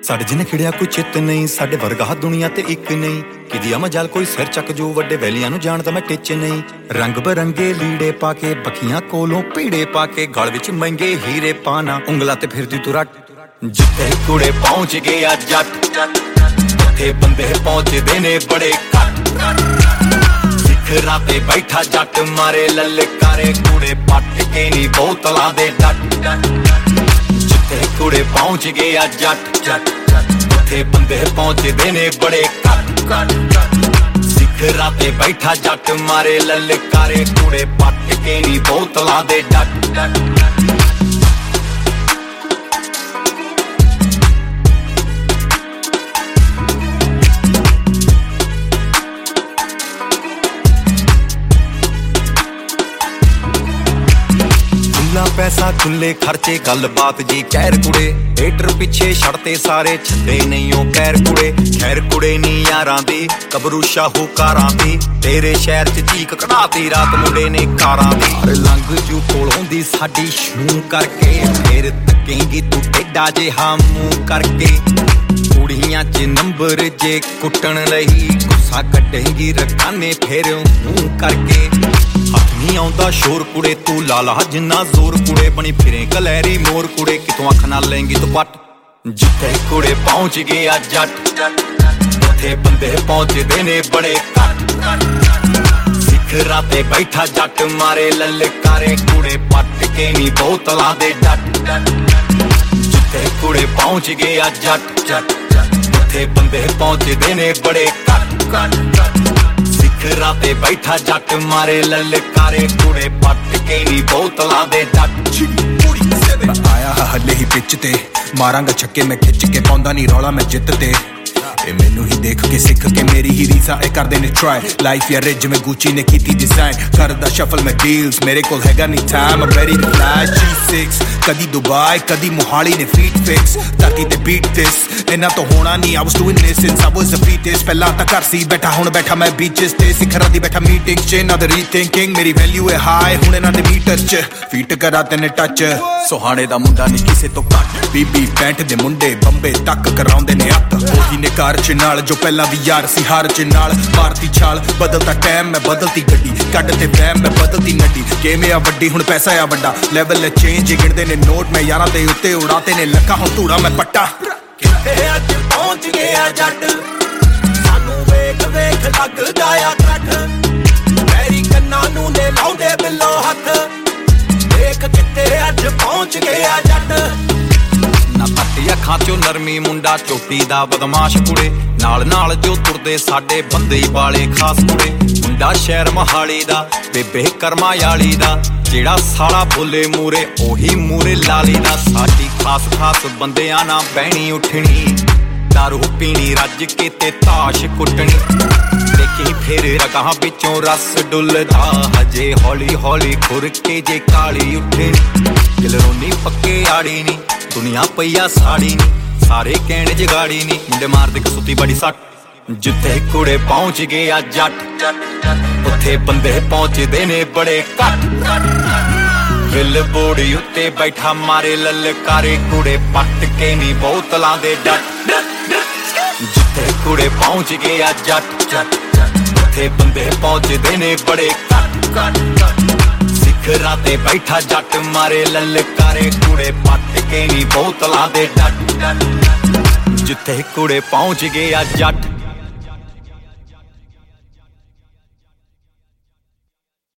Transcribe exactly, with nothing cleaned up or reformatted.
ਸਾਡੇ ਜਿੰਨੇ ਖਿੜਿਆ ਕੋਈ ਚਿੱਤ ਨਹੀਂ, ਸਾਡੇ ਵਰਗਾ ਦੁਨੀਆ ਤੇ ਇੱਕ ਨਹੀਂ। ਕਿਦੀ ਮਜਾਲ ਕੋਈ ਸਿਰ ਚੱਕ ਜੋ ਵੱਡੇ ਵੈਲੀਆਂ ਨੂੰ ਜਾਣਦਾ ਮੈਂ ਟਿੱਚ ਨਹੀਂ। ਰੰਗ ਬਰੰਗੇ ਲੀੜੇ ਪਾ ਕੇ ਬੱਖੀਆਂ ਕੋਲੋਂ ਪੀੜੇ ਪਾ ਕੇ ਗਲ ਵਿੱਚ ਮਹਿੰਗੇ ਹੀਰੇ ਪਾਣਾ ਉਂਗਲਾਂ ਤੇ ਫਿਰਦੀ ਤੂੰ ਰੱਟ। ਜਿੱਥੇ ਕੁੜੇ ਪਹੁੰਚ ਗਏ ਆ ਜੱਟ, ਉੱਥੇ ਬੰਦੇ ਪਹੁੰਚਦੇ ਨੇ ਬੜੇ ਘੱਟ। ਸਿਖਰਾਂ ਤੇ ਬੈਠਾ ਜੱਟ ਮਾਰੇ ਲਲਕਾਰੇ, ਕੁੜੇ ਪੱਟ ਕੇ ਨੀ ਬੋਤਲਾਂ ਦੇ ਡੱਟ। ਜਿੱਥੇ ਕੁੜੇ ਪਹੁੰਚ ਗਏ ਆ ਜੱਟ, ਉੱਥੇ ਬੰਦੇ ਪਹੁੰਚਦੇ ਨੇ ਬੜੇ ਘੱਟ। ਸਿਖਰਾਂ ਤੇ ਬੈਠਾ ਜੱਟ ਮਾਰੇ ਲਲਕਾਰੇ, ਕੁੜੇ ਪੱਟ ਕੇ ਨੀ ਬੋਤਲਾਂ ਦੇ ਡੱਟ। ਪੈਸਾ ਖੁੱਲੇ ਖਰਚੇ ਗੱਲਬਾਤ ਜੀ ਕਹਿਰ ਕੁੜੇ, ਹੇਟਰ ਪਿੱਛੇ ਛੱਡਤੇ ਸਾਰੇ ਛੱਡੇ ਨਹੀਂ ਉਹ ਕਹਿਰ ਕੁੜੇ। ਖੈਰ ਕੁੜੇ ਨੀ ਯਾਰਾਂ ਦੀ ਕਬਰੂ ਸ਼ਾਹੂਕਾਰਾਂ ਦੀ, ਤੇਰੇ ਸ਼ਹਿਰ ਚ ਚੀਕ ਕਢਾਤੀ ਰਾਤ ਮੁੰਡੇ ਨੇ ਕਾਰਾਂ ਦੀ। ਲੰਘ ਜੂ ਕੋਲੋਂ ਦੀ ਸਾਡੀ ਸ਼ੂ ਕਰਕੇ, ਫੇਰ ਤੱਕੇਂਗੀ ਤੂੰ ਟੇਡਾ ਜਿਹਾ ਮੂੰਹ ਕਰਕੇ। ਕੁੜੀਆਂ ਚ ਨੰਬਰ ਜੇ ਕੁੱਟਣ ਲਈ, ਗੁੱਸਾ ਕੱਢੇਂਗੀ ਰਕਾਨੇ ਫੇਰ ਮੂੰਹ ਕਰਕੇ। ਹੱਥ ਨੀ ਆਉਂਦਾ ਸ਼ੋਰ ਕੁੜੇ ਤੂੰ ਲਾਲਾ ਜਿੰਨਾ ਜ਼ੋਰ ਕੁੜੇ, ਬਣੀ ਫਿਰੇ ਕਲੈਰੀ ਮੋਰ ਕੁੜੇ ਕਿਤੋਂ ਅੱਖ ਨਾਲ ਲੈਂਗੀ ਤੂੰ ਪੱਟ। ਜਿੱਥੇ ਕੁੜੇ ਪਹੁੰਚ ਗਏ ਆ ਜੱਟ, ਉੱਥੇ ਬੰਦੇ ਪਹੁੰਚਦੇ ਨੇ ਬੜੇ ਘੱਟ। ਸਿਖਰਾਂ ਤੇ ਬੈਠਾ ਜੱਟ ਮਾਰੇ ਲਲਕਾਰੇ, ਕੁੜੇ ਪੱਟ ਕੇ ਨੀ ਬੋਤਲਾਂ ਦੇ ਡੱਟ। ਜਿੱਥੇ ਕੁੜੇ ਪਹੁੰਚ ਗਏ ਆ ਜੱਟ, ਉੱਥੇ ਬੰਦੇ ਪਹੁੰਚਦੇ ਨੇ ਬੜੇ ਘੱਟ। ਸਿਖਰਾਂ ਤੇ ਬੈਠਾ ਜੱਟ ਮਾਰੇ ਲਲਕਾਰੇ, ਕੁੜੇ ਪੱਟ ਕੇ ਨੀ ਬੋਤਲਾਂ ਦੇ ਡੱਟ। ਆਇਆ ਹਲੇ ਹੀ ਪਿੱਚ ਤੇ ਮਾਰਾਂਗਾ ਛੱਕੇ ਮੈਂ ਖਿੱਚ ਕੇ, ਪਾਉਂਦਾ ਨੀ ਰੌਲਾ ਮੈਂ ਜਿੱਤ ਤੇ। ਇਹ ਮੈਨੂੰ ਹੀ ਦੇਖ ਕੇ ਸਿੱਖ ਕੇ ਮੇਰੀ ਹੀ ਰੀਸਾਂ ਇਹ ਕਰਦੇ ਨੇ ਟਰਾਈ। ਲਾਈਫ ਯਾ ਰਿਜ ਜਿਵੇਂ ਗੁੱਚੀ ਨੇ ਕੀਤੀ ਡਿਜ਼ਾਈਨ, ਕਰਦਾ ਸ਼ਫਲ ਮੈਂ ਡੀਲਸ ਮੇਰੇ ਕੋਲ ਹੈਗਾ ਨੀ time. I'm ready to fly G six, ਕਦੀ ਦੁਬਈ ਕਦੀ ਮੋਹਾਲੀ ਨੇ ਫੀਟ ਫਿਕਸ, ਤਾਕੀ ਤੇ ਬੀਟ ਦਿਸ ਇਹਨਾਂ ਤੋਂ ਹੋਣਾ ਨੀ। I was doing this since I was a fetus, ਪਹਿਲਾਂ ਤਾਂ ਘਰ ਸੀ ਬੈਠਾ ਹੁਣ ਬੈਠਾ ਮੈਂ ਬੀਚਸ ਤੇ। ਸਿਖਰਾਂ ਦੀ ਬੈਠਾ ਮੀਟਿੰਗ ਚ ਨਾ ਦ ਰੀਥਿੰਕਿੰਗ, ਮੇਰੀ ਵੈਲਿਊ ਹੈ ਹਾਈ ਹੁਣ ਇਹਨਾਂ ਦੇ ਮੀਟਰ ਚ। ਫੀਟ ਕਰਾ ਤੈਨੇ ਟੱਚ, ਸੁਹਾਣੇ ਦਾ ਮੁੰਡਾ ਨੀ ਕਿਸੇ ਤੋਂ ਘੱਟ। ਬੀਬੀ ਪੈਂਟ ਦੇ ਮੁੰਡੇ ਬੰਬੇ ਤੱਕ ਕਰਾਉਂਦੇ ਨੇ ਅੱਤ। ਉਹੀ ਨੇ ਕਾਰ ਚ ਨਾਲ ਜੋ ਪਹਿਲਾਂ ਵੀ ਯਾਰ ਸੀ ਹਾਰ ਚ ਨਾਲ ਮਾਰਤੀ ਛਾਲ। ਬਦਲਤਾ ਟਾਈਮ ਮੈਂ ਬਦਲਤੀ ਗੱਡੀ, ਕੱਢ ਤੇ ਵਹਿਮ ਮੈਂ ਬਦਲਤੀ ਨੱਡੀ। ਗੇਮ ਆ ਵੱਡੀ ਹੁਣ ਪੈਸਾ ਆ ਵੱਡਾ, ਲੈਵਲ ਚੇਂਜ ਗਿਣਦੇ ਨੇ ਨੋਟ ਮੈਂ ਯਾਰਾਂ ਦੇ ਉੱਤੇ ਉਡਾਤੇ ਨੇ ਲੱਖਾਂ ਹੁਣ ਧੂੜਾ ਮੈਂ ਪੱਟਾ। ਕਿੱਥੇ ਅੱਜ ਪਹੁੰਚ ਗਿਆ ਜੱਟ, ਸਾਨੂੰ ਵੇਖ ਵੇਖ ਲੱਗਦਾ ਆ ਕੱਠ। ਮੇਰੀ ਕੰਨਾਂ ਨੂੰ ਨੇ ਲਾਉਂਦੇ ਬਿੱਲੋ ਹੱਥ, ਦੇਖ ਕਿੱਥੇ ਅੱਜ ਪਹੁੰਚ ਗਿਆ ਜੱਟ। ਨਾ ਪੱਟੀ ਅੱਖਾਂ ਚੋਂ ਨਰਮੀ ਮੁੰਡਾ ਚੋਟੀ ਦਾ ਬਦਮਾਸ਼ ਕੁੜੇ, ਨਾਲ ਨਾਲ ਜੋ ਤੁਰਦੇ ਸਾਡੇ ਬੰਦੇ ਵਾਲੇ ਖਾਸ ਕੁੜੇ। ਮੁੰਡਾ ਸ਼ਹਿਰ ਮਹਾਲੀ ਦਾ ਬੇਬੇ ਕਰਮਾ ਵਾਲੀ ਦਾ, ਜਿਹੜਾ ਸਾਲਾ ਬੋਲੇ ਮੂਰੇ ਉਹੀ ਮੂਰੇ ਲਾਲੀ ਦਾ। ਸਾਡੀ ਖਾਸ ਖਾਸ ਬੰਦਿਆਂ ਨਾਲ ਬਹਿਣੀ ਉੱਠਣੀ, ਦਾਰੂ ਪੀਣੀ ਰੱਜ ਕੇ ਤੇ ਤਾਸ਼ ਕੁੱਟਣੀ। ਦੇਖੀ ਫੇਰ ਰਗਾਂ ਵਿੱਚੋਂ ਰਸ ਡੁੱਲਦਾ, ਹਜੇ ਹੌਲੀ ਹੌਲੀ ਖੁਰ ਕੇ ਜੇ ਕਾਲੀ ਉੱਠਣੀ। ਦਿਲਰੋਨੀ ਪੱਕੇ ਆੜੀ ਨੀ ਦੁਨੀਆ ਪਈਆ ਸਾੜੀ ਨੀ, ਸਾਰੇ ਕਹਿਣ ਜਗਾੜੀ ਨੀ ਮੁੰਡੇ ਮਾਰਦੇ ਕਸੂਤੀ ਬੜੀ ਸੱਟ। ਜਿੱਥੇ ਕੁੜੇ ਪਹੁੰਚ ਗਏ ਆ ਜੱਟ, ਉੱਥੇ ਬੰਦੇ ਪਹੁੰਚਦੇ ਨੇ ਬੜੇ ਘੱਟ। ਬਿੱਲ ਬੋੜੀ ਉੱਤੇ ਬੈਠਾ ਮਾਰੇ ਲਲਕਾਰੇ, ਕੁੜੇ ਪੱਟ ਕੇ ਨੀ ਬੋਤਲਾਂ ਦੇ ਡੱਟ। ਜਿੱਥੇ ਕੁੜੇ ਪਹੁੰਚ ਗਏ ਆ ਜੱਟ, ਉੱਥੇ ਬੰਦੇ ਪਹੁੰਚਦੇ ਨੇ ਬੜੇ ਘੱਟ। ਸਿਖਰਾਂ ਤੇ ਬੈਠਾ ਜੱਟ ਮਾਰੇ ਲਲਕਾਰੇ, ਕੁੜੇ ਪੱਟ ਕੇ ਨੀ ਬੋਤਲਾਂ ਦੇ ਡੱਟ। ਜਿੱਥੇ ਕੁੜੇ ਪਹੁੰਚ ਗਏ ਆ ਜੱਟ,